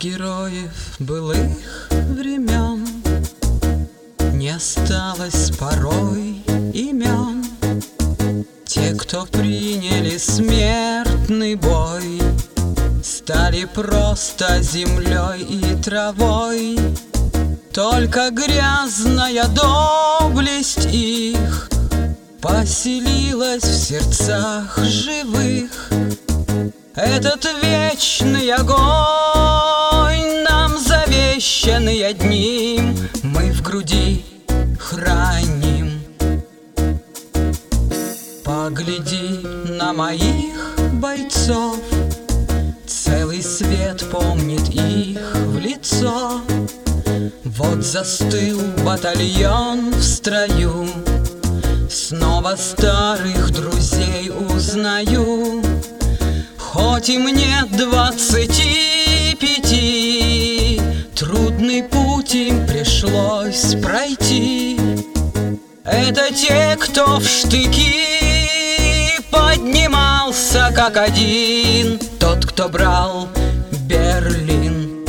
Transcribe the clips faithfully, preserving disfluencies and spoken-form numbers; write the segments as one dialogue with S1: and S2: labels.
S1: героев былых времен не осталось порой имен. Те, кто приняли смертный бой, стали просто землей и травой. Только грязная доблесть их поселилась в сердцах живых. Этот вечный огонь, нам завещанный одним, мы в груди храним. Погляди на моих бойцов, целый свет помнит их в лицо. Вот застыл батальон в строю, снова старых друзей узнаю. Хоть и мне двадцати пяти, трудный путь им пришлось пройти. Это те, кто в штыки поднимался как один, тот, кто брал Берлин.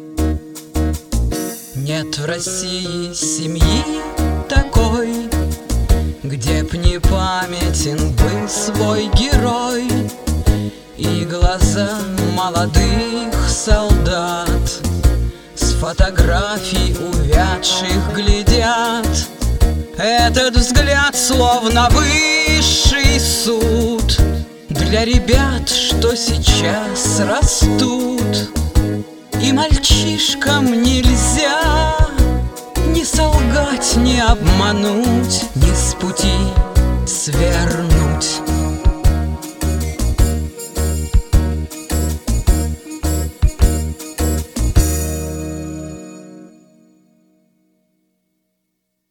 S1: Нет в России семьи такой, где б не памятен был свой герой. И глаза молодых солдат с фотографий увядших глядят. Этот взгляд словно высший суд для ребят, что сейчас растут. И мальчишкам нельзя ни солгать, ни обмануть, ни с пути свернуть.